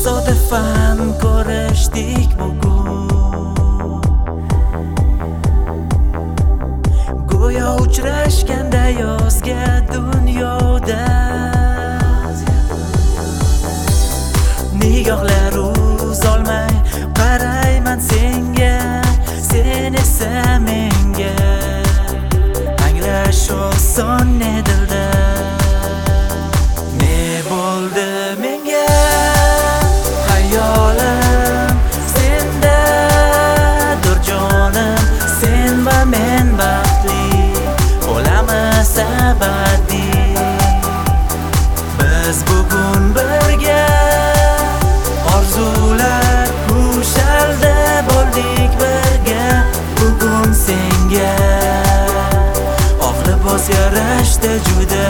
Tasodifan ko'rishdik bugun, go'yo uchrashganda yozga dunyoda. Nigohlar uzolmay qarayman senga, sen esa menga. Anglash oson edildi. Ne bo'ldi menga? Hayolim sendadir jonim, sen va men baxtli bo'lamiz abadiy. Biz bugun birga orzular ushaldi, bo'ldik birga. Bugun senga oq libos yarashdi juda.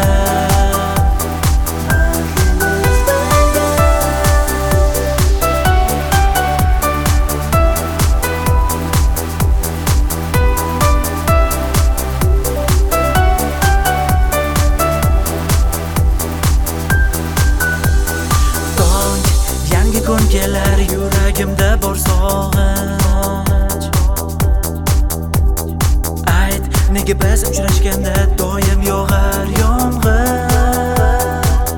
Kun kelar yuragimda bor sog'inch. Ayt, nega biz uchrashganda doim yog'ar yomg'ir?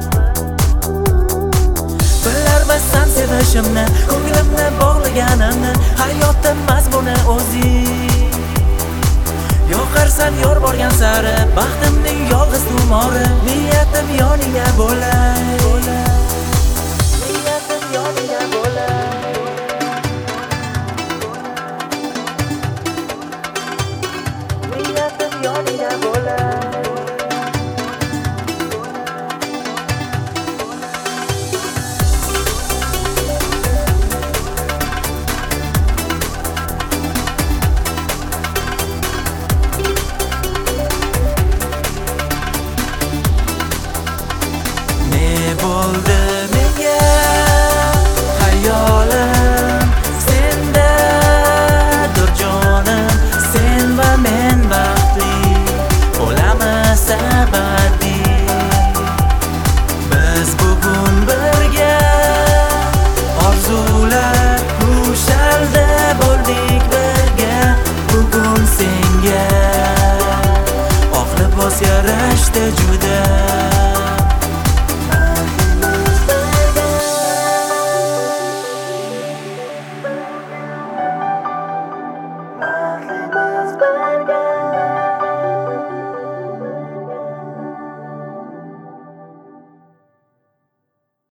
Bilarmisan sevishimni, ko'nglimni bog'laganimni, hayotim mazmuni o'zing. Yoqarsan yor borgan sari, baxtimning yolg'iz tumori, niyatim yoningga bo'lay.